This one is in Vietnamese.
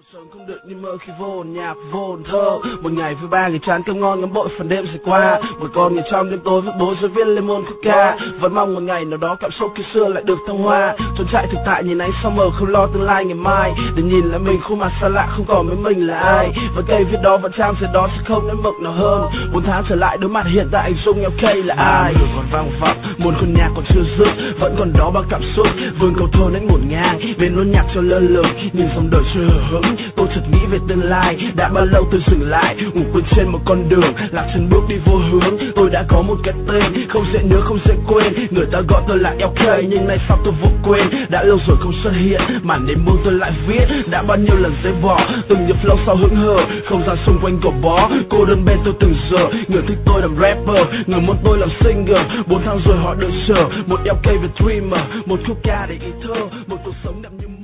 Sống không được như mơ khi vô nhạc vô thơ. Một ngày với ba người chán cơm ngon ngắm bội phần đêm sẽ qua. Một con người trong đêm tối với bố rồi viết lên môn khúc ca. Vẫn mong một ngày nào đó cảm xúc khi xưa lại được thăng hoa. Trốn chạy thực tại nhìn ánh sao mờ không lo tương lai ngày mai. Để nhìn lại mình khuôn mặt xa lạ không còn với mình là ai. Và cây viết đó và trang giấy đó sẽ không đến mực nào hơn. 4 tháng trở lại đối mặt hiện tại anh Dung LK là ai. Đường còn vang vọng một con nhạc còn chưa dứt. Vẫn còn đó bao cảm xúc vươn cầu thơ đến ngổn ngang. Bên nốt nhạc cho lơ lửng nhìn dòng đời chưa hờ hững. Tôi chợt nghĩ về tương lai, đã bao lâu tôi dừng lại ngủ quên trên một con đường, lạc chân bước đi vô hướng. Tôi đã có một cái tên, không dễ nhớ không dễ quên. Người ta gọi tôi là LK, nhưng nay sao tôi vô quên. Đã lâu rồi không xuất hiện, màn đêm buông tôi lại viết. Đã bao nhiêu lần giấy bỏ, từng nhịp flow sau hững hờ. Không gian xung quanh gò bó, cô đơn bên tôi từng giờ. Người thích tôi làm rapper, người muốn tôi làm singer. 4 tháng rồi họ đợi chờ, một LK về dreamer. Một khúc ca để ý thơ, một cuộc sống đậm như